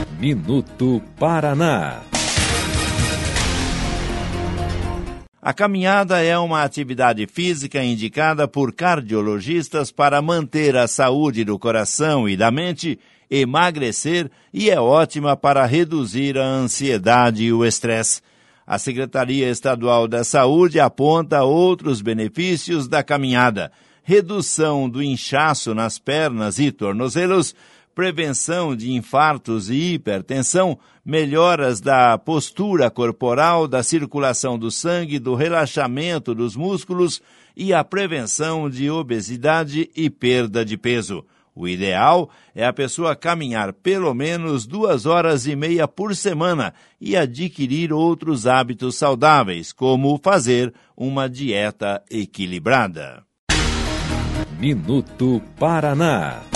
Minuto Paraná. A caminhada é uma atividade física indicada por cardiologistas para manter a saúde do coração e da mente, emagrecer e é ótima para reduzir a ansiedade e o estresse. A Secretaria Estadual da Saúde aponta outros benefícios da caminhada: redução do inchaço nas pernas e tornozelos, prevenção de infartos e hipertensão, melhoras da postura corporal, da circulação do sangue, do relaxamento dos músculos e a prevenção de obesidade e perda de peso. O ideal é a pessoa caminhar pelo menos 2,5 horas por semana e adquirir outros hábitos saudáveis, como fazer uma dieta equilibrada. Minuto Paraná.